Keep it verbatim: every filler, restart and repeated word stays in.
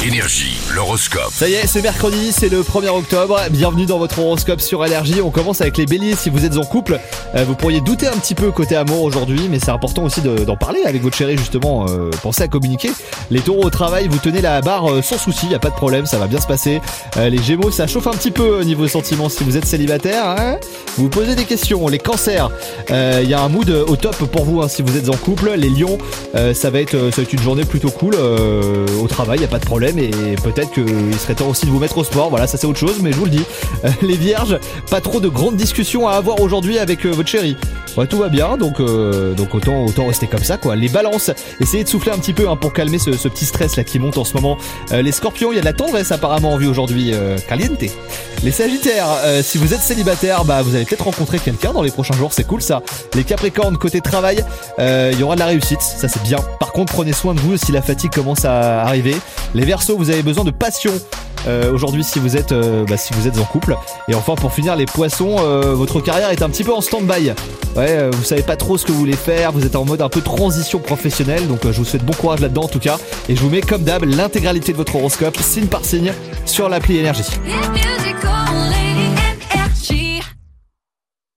Énergie, l'horoscope. Ça y est, c'est mercredi, c'est le premier octobre. Bienvenue dans votre horoscope sur Énergie. On commence avec les béliers. Si vous êtes en couple, euh, vous pourriez douter un petit peu côté amour aujourd'hui, mais c'est important aussi de, d'en parler avec votre chérie justement. Euh, pensez à communiquer. Les taureaux au travail, vous tenez la barre euh, sans souci, y a pas de problème, ça va bien se passer. Euh, les gémeaux, ça chauffe un petit peu au niveau sentiments. Si vous êtes célibataire, hein, vous vous posez des questions. Les cancers, il euh, y a un mood au top pour vous hein, si vous êtes en couple. Les lions, euh, ça va être, ça va être une journée plutôt cool euh, au travail, y a pas de problème. Et peut-être qu'il serait temps aussi de vous mettre au sport, voilà, ça c'est autre chose, mais je vous le dis. Euh, les vierges, pas trop de grandes discussions à avoir aujourd'hui avec euh, votre chérie. Ouais, tout va bien, donc euh, donc autant autant rester comme ça, quoi. Les balances, essayez de souffler un petit peu hein, pour calmer ce, ce petit stress là qui monte en ce moment. Euh, les scorpions, il y a de la tendresse apparemment en vue aujourd'hui, euh, caliente. Les sagittaires, euh, si vous êtes célibataire, bah vous allez peut-être rencontrer quelqu'un dans les prochains jours, c'est cool ça. Les capricornes, côté travail, euh, il y aura de la réussite, ça c'est bien. Par contre, prenez soin de vous si la fatigue commence à arriver. Les verseaux, vous avez besoin de passion euh, aujourd'hui si vous êtes euh, bah, si vous êtes en couple. Et enfin pour finir les poissons, euh, votre carrière est un petit peu en stand-by. Ouais, euh, vous savez pas trop ce que vous voulez faire, vous êtes en mode un peu transition professionnelle, donc euh, je vous souhaite bon courage là-dedans en tout cas. Et je vous mets comme d'hab l'intégralité de votre horoscope signe par signe sur l'appli Énergie. Musical